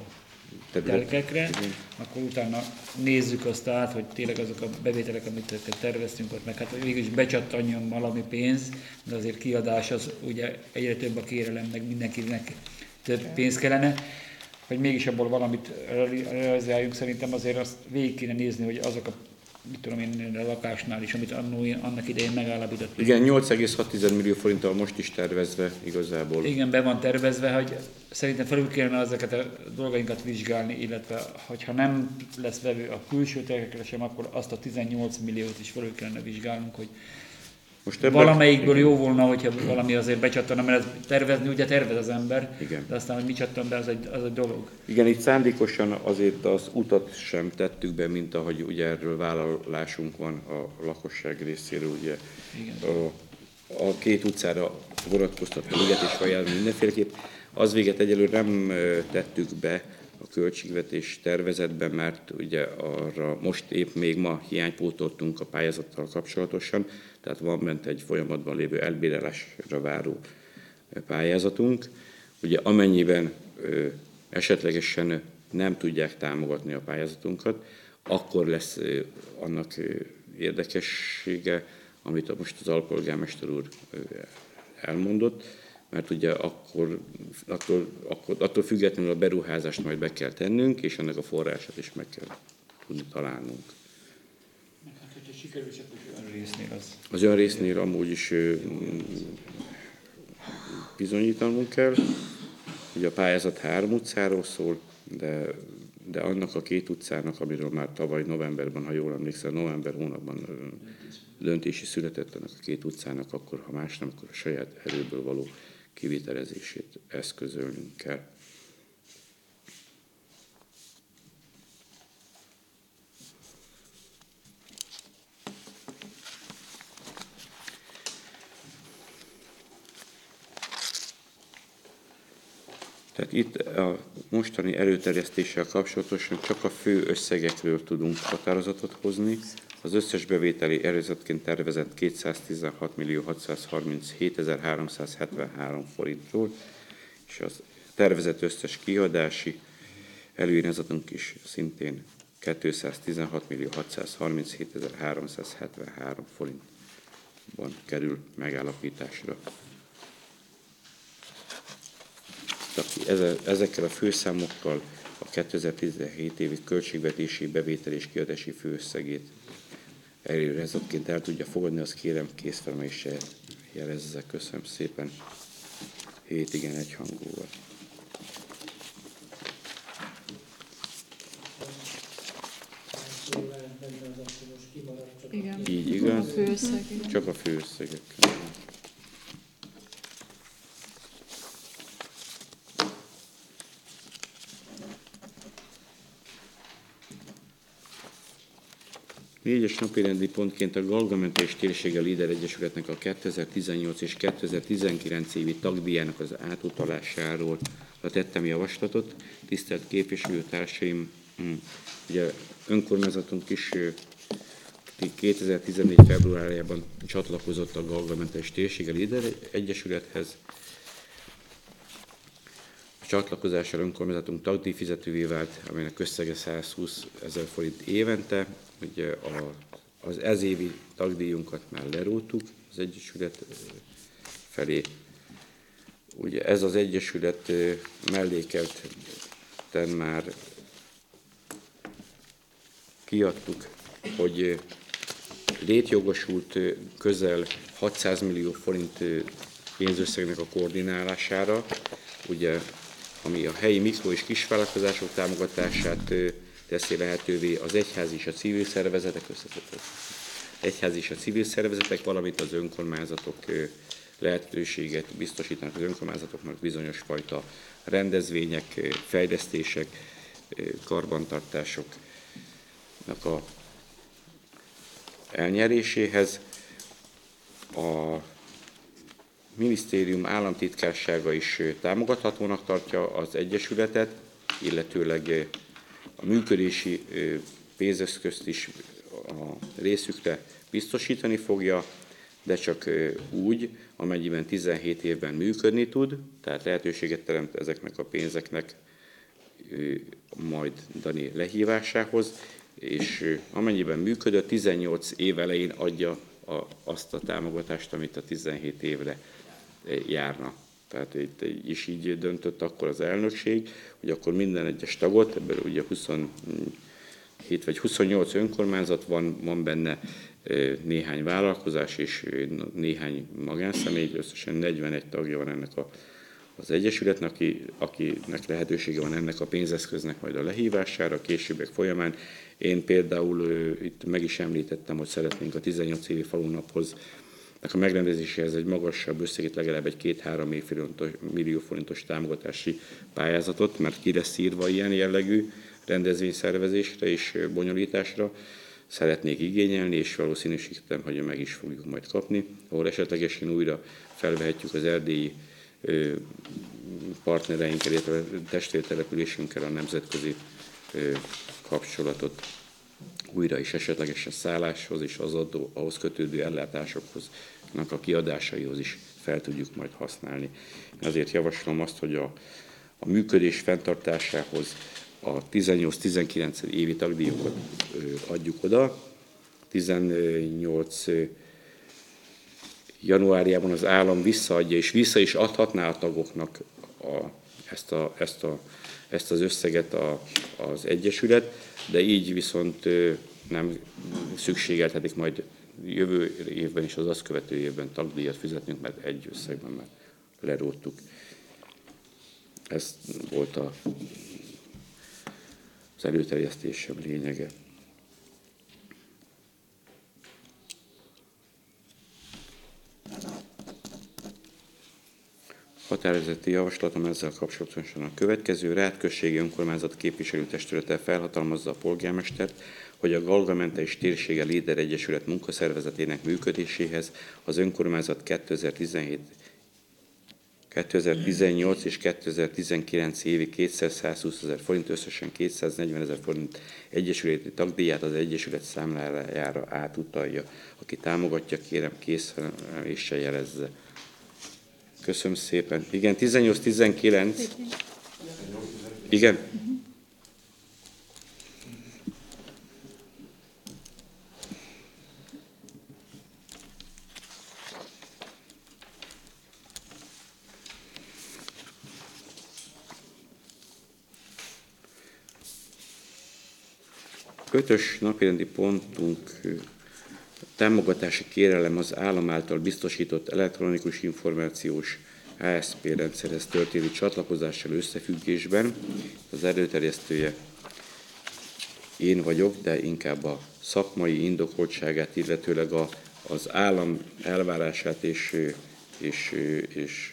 telkekre, akkor utána nézzük azt át, hogy tényleg azok a bevételek, amit terveztünk ott, meg hát végül is becsattanjon valami pénz, de azért kiadás az ugye egyre több a kérelem, meg mindenkinek több pénz kellene, hogy mégis abból valamit realizáljunk, szerintem azért azt végig kéne nézni, hogy azok a, mit tudom én, a lakásnál is, amit annó, annak idején megállapítottunk. Igen, nyolc egész hat millió forinttal most is tervezve igazából. Igen, be van tervezve, hogy szerintem felül kellene ezeket a dolgainkat vizsgálni, illetve hogyha nem lesz vevő a külső terhekre sem, akkor azt a tizennyolc milliót is felül kellene vizsgálnunk, hogy most többek... valamelyikből jó volna, hogyha valami azért becsattana, mert ez tervezni, ugye tervez az ember, igen. De aztán, hogy mi csattan be, az egy, az egy dolog. Igen, itt szándékosan azért az utat sem tettük be, mint ahogy ugye erről vállalásunk van a lakosság részéről, ugye a, a két utcára vonatkoztatva liget és Vajjában mindenféleképp. Az véget egyelőre nem tettük be a költségvetés tervezetben, mert ugye arra most épp még ma hiánypótoltunk a pályázattal kapcsolatosan, tehát van bent egy folyamatban lévő elbírálásra váró pályázatunk. Ugye amennyiben ö, esetlegesen nem tudják támogatni a pályázatunkat, akkor lesz ö, annak ö, érdekessége, amit most az alpolgármester úr ö, elmondott, mert ugye akkor, attól, akkor, attól függetlenül a beruházást majd be kell tennünk, és ennek a forrását is meg kell tudni találnunk. Hát, hogyha sikerül, csak az önrésznél az. Az önrésznél amúgy is bizonyítanunk kell, hogy a pályázat három utcáról szól, de, de annak a két utcának, amiről már tavaly novemberben, ha jól emlékszem, november hónapban döntési született ennek a két utcának, akkor ha más nem, akkor a saját erőből való kivitelezését eszközölnünk kell. Tehát itt a mostani előterjesztéssel kapcsolatosan csak a fő összegekről tudunk határozatot hozni. Az összes bevételi előzetként tervezett kétszáztizenhat millió hatszázharminchétezer-háromszázhetvenhárom forintról, és az tervezett összes kiadási előirányzatunk is szintén kétszáztizenhat millió hatszázharminchétezer-háromszázhetvenhárom forintban kerül megállapításra. Ezekkel a főszámokkal a kétezer-tizenhét évi költségvetési bevétel és kiadási főösszegét előirányzatként el tudja fogadni, azt kérem kézfelemeléssel jelezze. Köszönöm szépen. Hét igen egyhangúval. Igen. Így igaz. A főösszeg. Csak a főösszegek. Négyes napirendi pontként a Galgamentes térsége Líder Egyesületnek a kétezer-tizennyolc és kétezer-tizenkilenc évi tagdíjának az átutalásáról tettem javaslatot. Tisztelt képviselőtársaim, ugye önkormányzatunk is kétezer-tizennégy februárjában csatlakozott a Galgamentes térsége Líder Egyesülethez. A csatlakozással önkormányzatunk tagdíjfizetővé vált, amelynek összege százhúsz ezer forint évente. Ugye a, az ezévi tagdíjunkat már leróttuk az Egyesület felé. Ugye ez az Egyesület mellékelten már kiadtuk, hogy létjogosult közel hatszáz millió forint pénzösszegnek a koordinálására, ugye, ami a helyi mikro- és kisvállalkozások támogatását teszi lehetővé az egyház és a civil szervezetek, egyház és a civil szervezetek, valamint az önkormányzatok lehetőséget biztosítanak az önkormányzatoknak bizonyos fajta rendezvények, fejlesztések, karbantartásoknak a elnyeréséhez. A minisztérium államtitkársága is támogathatónak tartja az Egyesületet, illetőleg a működési pénzeszközt is a részükre biztosítani fogja, de csak úgy, amennyiben tizenhét évben működni tud, tehát lehetőséget teremt ezeknek a pénzeknek majd Dani lehívásához, és amennyiben működött, tizennyolc év elején adja a, azt a támogatást, amit a tizenhét évre járna. Tehát itt is így döntött akkor az elnökség, hogy akkor minden egyes tagot, ebből ugye huszonhét vagy huszonnyolc önkormányzat van, van benne néhány vállalkozás és néhány magánszemély, összesen negyvenegy tagja van ennek a, az egyesületnek, aki, akinek lehetősége van ennek a pénzeszköznek majd a lehívására, későbbek folyamán. Én például itt meg is említettem, hogy szeretnénk a tizennyolc évi falunaphoz a megrendezéséhez egy magasabb összegét, legalább egy két-három millió forintos támogatási pályázatot, mert ki lesz írva ilyen jellegű rendezvényszervezésre és bonyolításra. Szeretnék igényelni, és valószínűsítem, hogy meg is fogjuk majd kapni, ahol esetlegesen újra felvehetjük az erdélyi partnereinkkel, illetve testvértelepülésünkkel a nemzetközi kapcsolatot. Újra is esetlegesen szálláshoz és az adó, ahhoz kötődő ellátásokhoz, a kiadásaihoz is fel tudjuk majd használni. Azért javaslom azt, hogy a, a működés fenntartásához a tizennyolc-tizenkilenc évi tagdíjokat adjuk oda. tizennyolc januárjában az állam visszaadja, és vissza is adhatná a tagoknak a, ezt, a, ezt, a, ezt az összeget a, az Egyesület, de így viszont nem szükségeltetik majd jövő évben és az azt követő évben tagdíjat fizetnünk, mert egy összegben már leróttuk. Ez volt a, az előterjesztésem lényege. Határozati javaslatom ezzel kapcsolatosan a következő. Rád községi önkormányzat képviselőtestülete felhatalmazza a polgármestert, hogy a Galga-mentes és Térsége Léder Egyesület munkaszervezetének működéséhez az önkormányzat kétezer-tizenhét, kétezer-tizennyolc és kétezer-tizenkilenc évi kétszázhúsz ezer forint, összesen kétszáznegyven ezer forint egyesületi tagdíját az Egyesület számlájára átutalja. Aki támogatja, kérem készfelemeléssel jelezze. Köszönöm szépen. Igen, tizennyolc-tizenkilenc. Igen. Ötös napirendi pontunk támogatási kérelem az állam által biztosított elektronikus információs há es pé rendszerhez történő csatlakozással összefüggésben. Az előterjesztője én vagyok, de inkább a szakmai indokoltságát, illetőleg a, az állam elvárását és, és, és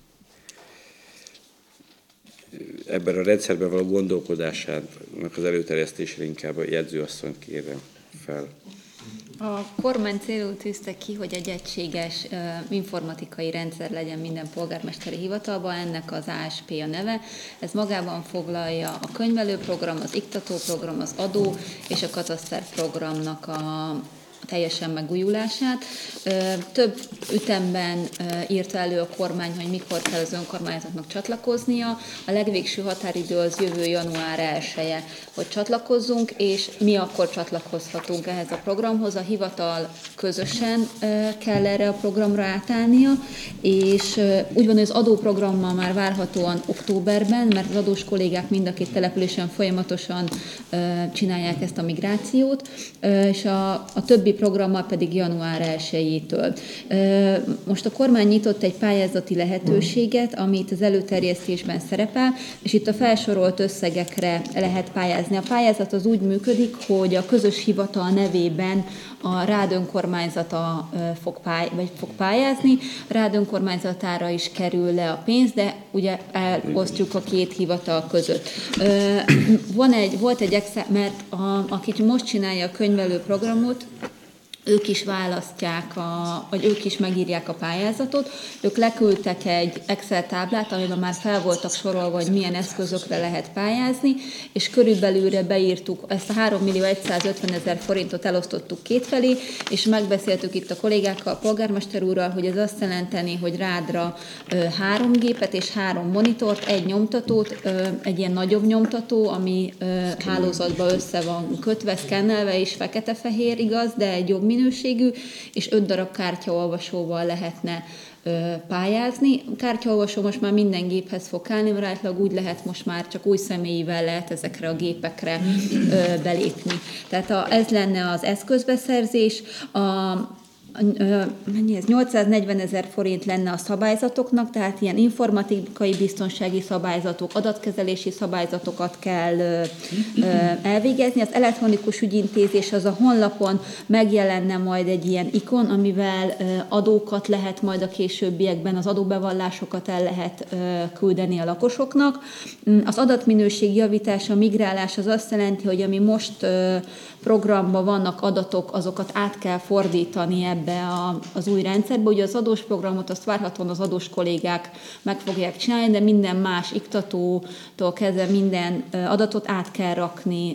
ebben a rendszerben való gondolkodásának az előterjesztésére inkább a jegyzőasszony kérem fel. A kormány célul tűzte ki, hogy egy egységes uh, informatikai rendszer legyen minden polgármesteri hivatalban, ennek az á es pé a neve. Ez magában foglalja a könyvelőprogram, az iktatóprogram, az adó és a kataszterprogramnak a teljesen megújulását. Több ütemben írta elő a kormány, hogy mikor kell az önkormányzatnak csatlakoznia. A legvégső határidő az jövő január elseje, hogy csatlakozzunk, és mi akkor csatlakozhatunk ehhez a programhoz. A hivatal közösen kell erre a programra átállnia, és úgy van, hogy az adóprogrammal már várhatóan októberben, mert az adós kollégák mind a két településen folyamatosan csinálják ezt a migrációt, és a, a többi programmal pedig január elsejétől. Most a kormány nyitott egy pályázati lehetőséget, amit az előterjesztésben szerepel, és itt a felsorolt összegekre lehet pályázni. A pályázat az úgy működik, hogy a közös hivatal nevében a Rád önkormányzata fog, pály, vagy fog pályázni, Rád önkormányzatára is kerül le a pénz, de ugye elosztjuk a két hivatal között. Van egy, volt egy, mert a, aki most csinálja a könyvelő programot, ők is választják, a, vagy ők is megírják a pályázatot. Ők leküldtek egy Excel táblát, amiben már fel voltak sorolva, hogy milyen eszközökre lehet pályázni, és körülbelülre beírtuk, ezt a három millió százötven ezer forintot elosztottuk kétfelé, és megbeszéltük itt a kollégákkal, a polgármester úrral, hogy ez azt jelenteni, hogy rádra ö, három gépet és három monitort, egy nyomtatót, ö, egy ilyen nagyobb nyomtató, ami ö, hálózatba össze van kötve, szkennelve és fekete-fehér, igaz, de egy jobb minőségű, és öt darab kártyaolvasóval lehetne ö, pályázni. A kártyaolvasó most már minden géphez fog állni, mert általában úgy lehet most már csak új személyivel lehet ezekre a gépekre ö, belépni. Tehát a, ez lenne az eszközbeszerzés. A, mennyi ez? nyolcszáznegyven ezer forint lenne a szabályzatoknak, tehát ilyen informatikai biztonsági szabályzatok, adatkezelési szabályzatokat kell elvégezni. Az elektronikus ügyintézés, az a honlapon megjelenne majd egy ilyen ikon, amivel adókat lehet majd a későbbiekben, az adóbevallásokat el lehet küldeni a lakosoknak. Az adatminőség javítása, migrálás az azt jelenti, hogy ami most programban vannak adatok, azokat át kell fordítani ebbe a, az új rendszerbe. Ugye az adós programot azt várhatóan az adós kollégák meg fogják csinálni, de minden más iktatótól kezdve minden adatot át kell rakni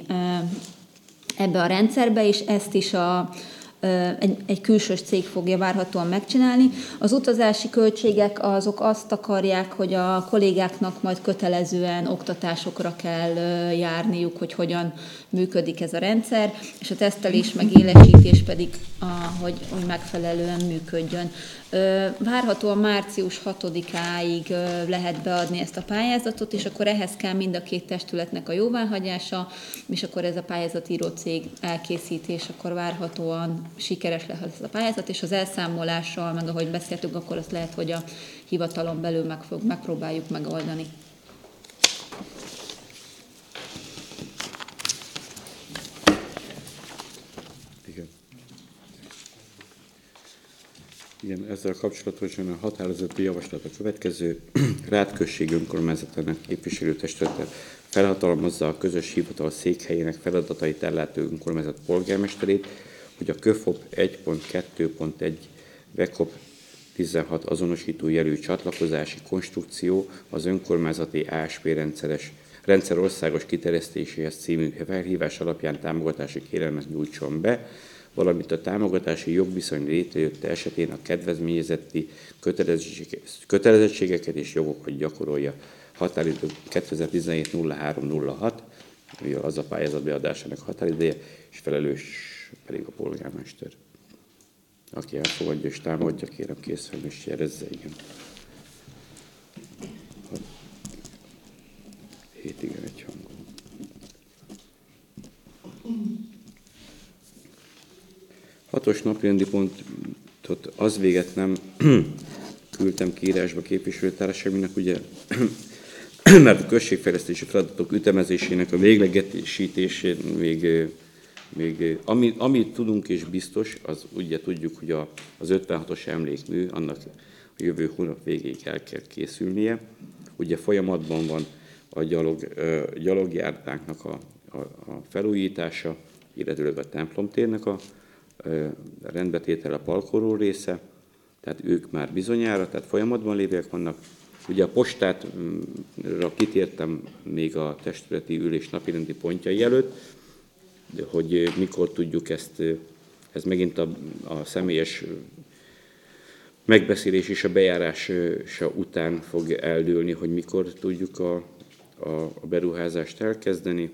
ebbe a rendszerbe, és ezt is a Egy, egy külsős cég fogja várhatóan megcsinálni. Az utazási költségek azok azt akarják, hogy a kollégáknak majd kötelezően oktatásokra kell járniuk, hogy hogyan működik ez a rendszer, és a tesztelés meg élesítés pedig, hogy, hogy megfelelően működjön. Várhatóan március hatodikáig lehet beadni ezt a pályázatot, és akkor ehhez kell mind a két testületnek a jóváhagyása, és akkor ez a pályázatíró cég elkészíti, és akkor várhatóan sikeres lehet ez a pályázat, és az elszámolással, meg ahogy beszéltünk, akkor azt lehet, hogy a hivatalon belül meg fog, megpróbáljuk megoldani. Igen. Igen, ezzel kapcsolatosan a határozati javaslat a következő. Rád község önkormányzatának képviselőtestülete felhatalmazza a közös hivatal székhelyének feladatait ellátó önkormányzat polgármesterét, hogy a KÖFOP egy pont kettő pont egy VEKOP tizenhat azonosító jelű csatlakozási konstrukció az önkormányzati á es pé rendszeres, rendszer országos kiterjesztéséhez című felhívás alapján támogatási kérelmet nyújtson be, valamint a támogatási jogviszony létrejötte esetén a kedvezményezetti kötelezettségeket és jogokat gyakorolja. Határidő kétezer-tizenhét nulla három nulla hat, az a pályázat beadásának határideje, és felelős pedig a polgármester. Aki elfogadja és támogatja, kérem készül és jelezze, igen. Hét igen, egy hangon. Hatos napirendi pontot az véget nem küldtem kiírásba képviselőtársaságnak, ugye, mert a községfejlesztési feladatok ütemezésének a véglegesítésén még, még ami, amit tudunk és biztos, az ugye tudjuk, hogy a, az ötvenhatos emlékmű, annak a jövő hónap végéig el kell készülnie. Ugye folyamatban van a gyalog, gyalogjárdánknak a, a, a felújítása, illetőleg a templomtérnek a rendbetétel a Palkoró része, tehát ők már bizonyára, tehát folyamatban lévőek vannak. Ugye a postátra kitértem még a testületi ülés napirendi pontjai előtt, hogy mikor tudjuk ezt, ez megint a, a személyes megbeszélés és a bejárása után fog eldőlni, hogy mikor tudjuk a, a, a beruházást elkezdeni.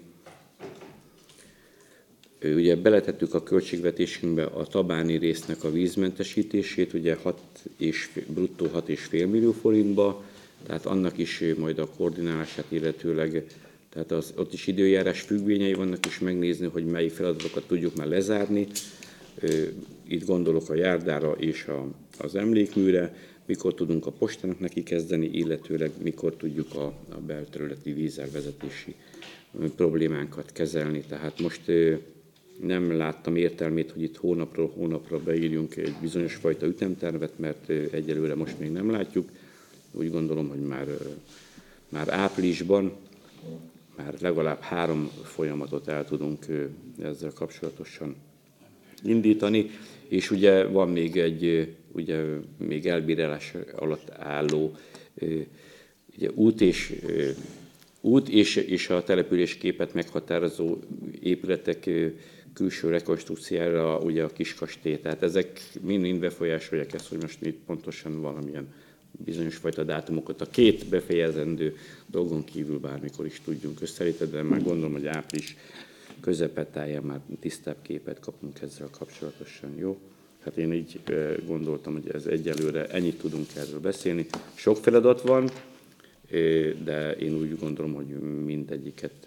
Ugye beletettük a költségvetésünkbe a tabáni résznek a vízmentesítését, ugye hat és, bruttó hat egész öt millió forintba, tehát annak is majd a koordinálását illetőleg, tehát az, ott is időjárás függvényei vannak, és megnézni, hogy melyik feladatokat tudjuk már lezárni. Itt gondolok a járdára és a, az emlékműre, mikor tudunk a postának neki kezdeni, illetőleg mikor tudjuk a, a belterületi vízelvezetési problémánkat kezelni. Tehát most nem láttam értelmét, hogy itt hónapról hónapra beírjunk egy bizonyos fajta ütemtervet, mert egyelőre most még nem látjuk. Úgy gondolom, hogy már, már áprilisban már legalább három folyamatot el tudunk ezzel kapcsolatosan indítani, és ugye van még egy ugye még elbírálás alatt álló ugye út és út és, és a településképet meghatározó épületek külső rekonstrukciójára ugye a Kiskastély. Tehát ezek mind-mind befolyásolják ezt, hogy most itt pontosan valamilyen bizonyos fajta dátumokat a két befejezendő dolgon kívül bármikor is tudjunk összeállítani, de már gondolom, hogy április közepetáján már tisztább képet kapunk ezzel kapcsolatosan, jó? Hát én így gondoltam, hogy ez egyelőre ennyit tudunk erről beszélni. Sok feladat van, de én úgy gondolom, hogy mindegyiket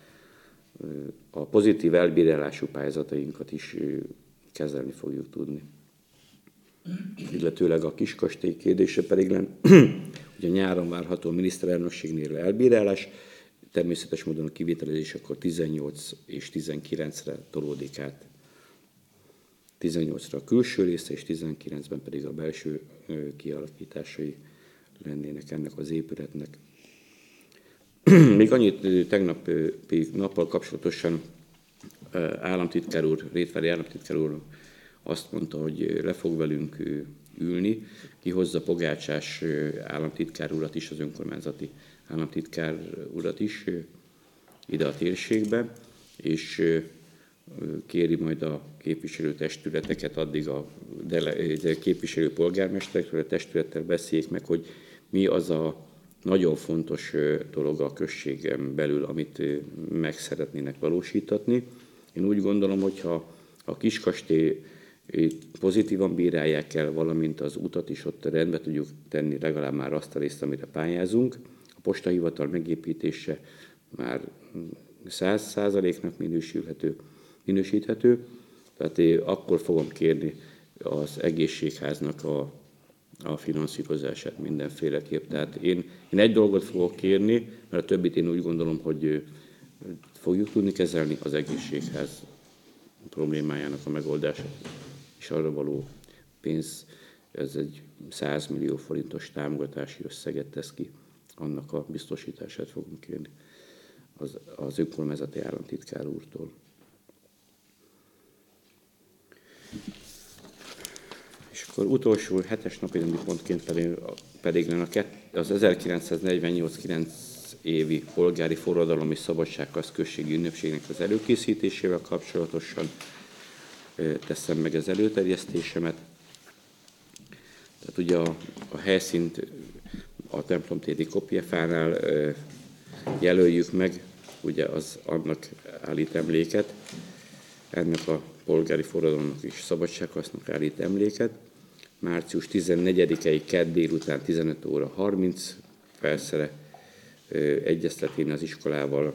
a pozitív elbírálású pályázatainkat is kezelni fogjuk tudni. Illetőleg a Kiskastély kérdése pedig lenne, ugye nyáron várható a miniszterelnökségnél elbírálás, természetes módon a kivitelezés akkor tizennyolc és tizenkilencre tolódik át. tizennyolcra a külső része, és tizenkilencben pedig a belső kialakításai lennének ennek az épületnek. Még annyit tegnap nappal kapcsolatosan államtitkár úr, Rétvári államtitkár úr azt mondta, hogy le fog velünk ülni, kihozza Pogácsás államtitkár urat is, az önkormányzati államtitkár urat is ide a térségbe, és kéri majd a képviselőtestületeket, addig a képviselő polgármesterekről, a testülettel beszéljék meg, hogy mi az a nagyon fontos dolog a községen belül, amit meg szeretnének valósítatni. Én úgy gondolom, hogyha a Kiskastély pozitívan bírálják el, valamint az utat is ott rendbe tudjuk tenni, legalább már azt a részt, amire pályázunk. A postahivatal megépítése már száz százaléknak minősülhető, minősíthető, tehát én akkor fogom kérni az egészségháznak a, a finanszírozását mindenféleképp. Tehát én, én egy dolgot fogok kérni, mert a többit én úgy gondolom, hogy fogjuk tudni kezelni, az egészségház problémájának a megoldását, és arra való pénz, ez egy száz millió forintos támogatási összeget tesz ki, annak a biztosítását fogunk kérni az, az önkormányzati államtitkár úrtól. És akkor utolsó hetes napirendi pontként pedig, pedig az ezerkilencszáznegyvennyolc kilenc évi polgári forradalom és szabadságharc községi ünnepségnek az előkészítésével kapcsolatosan teszem meg az előterjesztésemet. Tehát ugye a, a helyszínt a templomtéri Kopjefánál jelöljük meg, ugye az annak állít emléket, ennek a polgári forradalomnak és szabadságharcnak állít emléket. Március tizennegyedikei kedd délután tizenöt óra harminc percre egyeztetén az iskolával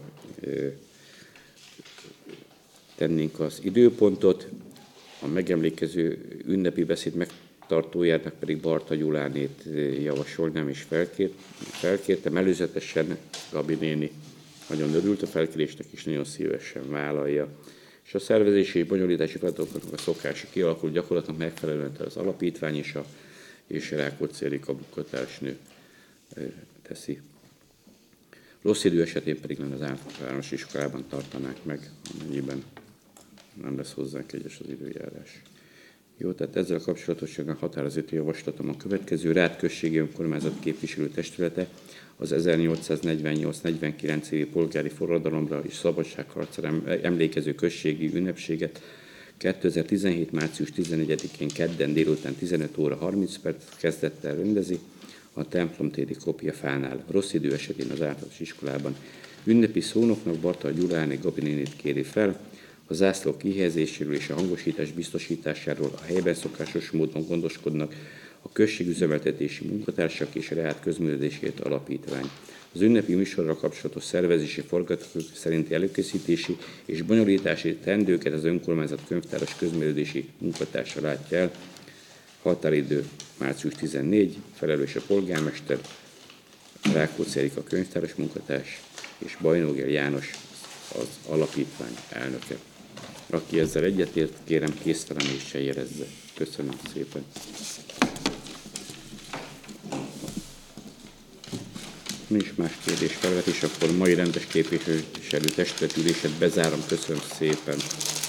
tennénk az időpontot. A megemlékező ünnepi beszéd megtartójának pedig Barta Gyulánét javasolnám és felkért, felkértem. Előzetesen Gabi néni nagyon örült a felkérésnek, és nagyon szívesen vállalja. És a szervezési és bonyolítási feladatoknak a szokása kialakult gyakorlatnak megfelelően az alapítvány és a és Rákóczi Erika munkatársnő teszi. Rossz idő esetén pedig az általános iskolában tartanák meg, amennyiben nem lesz hozzánk egyes az időjárás. Jó, tehát ezzel kapcsolatosan a határozati javaslatom a következő. Rád községi önkormányzat képviselő testülete az ezernyolcszáznegyvennyolc negyvenkilenc évi polgári forradalomra és szabadságharcra emlékező községi ünnepséget kétezer-tizenhét. március tizenegyedikén kedden délután tizenöt óra harminc perc kezdettel rendezi a templomtéri Kopjefánál. Rossz idő esetén az általános iskolában. Ünnepi szónoknak Barta Gyuláné Gabi nénit kéri fel, a zászlók kihelyezéséről és a hangosítás biztosításáról a helyben szokásos módon gondoskodnak a községüzemeltetési munkatársak és a Reát közművelésért alapítvány. Az ünnepi műsorra kapcsolatos szervezési forgatókönyv szerinti előkészítési és bonyolítási teendőket az önkormányzat könyvtáros közművelési munkatársa látja el. Határidő március tizennégy, felelős a polgármester, Rákóczi Erika könyvtáros munkatárs és Bajnógel János az alapítvány elnöke. Aki ezzel egyetért, kérem készfelemeléssel jelezze. Köszönöm szépen. Nincs más kérdés felvetés, akkor mai rendes képviselő testületülését bezárom. Köszönöm szépen.